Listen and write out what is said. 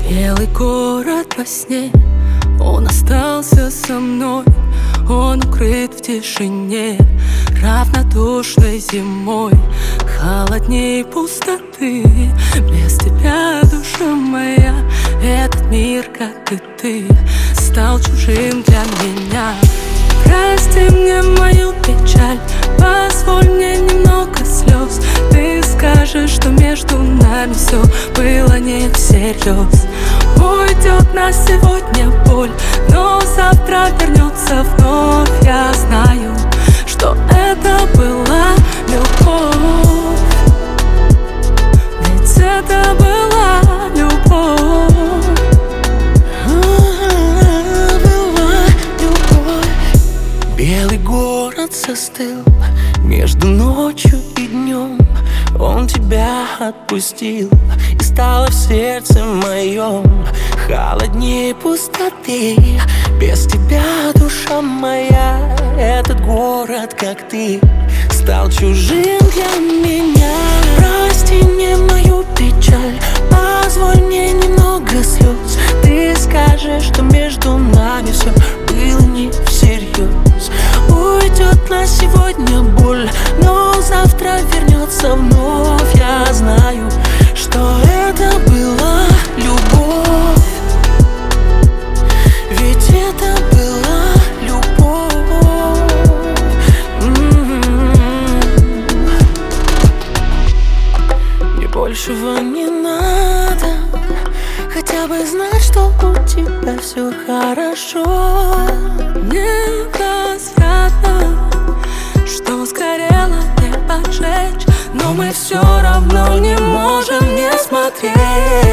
Белый город во сне, он остался со мной. Он укрыт в тишине, равнодушной зимой. Холодней пустоты, без тебя, душа моя. Этот мир, как и ты, стал чужим для меня. Прости мне мою печаль, позволь мне немного слез. Ты скажешь, что между нами все было не всерьез. Уйдет на сегодня боль, но завтра вернется вновь. Я знаю, что это была любовь, ведь это была любовь. Белый город застыл между ночью и днем. Он тебя отпустил, и стало в сердце моем холоднее пустоты. Без тебя, душа моя, этот город, как ты, стал чужим для меня. Прости мне мою печаль, позволь мне немного слез. Ты скажешь, что между нами все было не всерьез. Уйдет на сегодня боль, но завтра вернется вновь. Я знаю, что это была любовь, ведь это была любовь. Мне большего не надо, хотя бы знать, что у тебя все хорошо. Невозвратно, что сгорело, не поджечь, но мы все равно не можем не смотреть.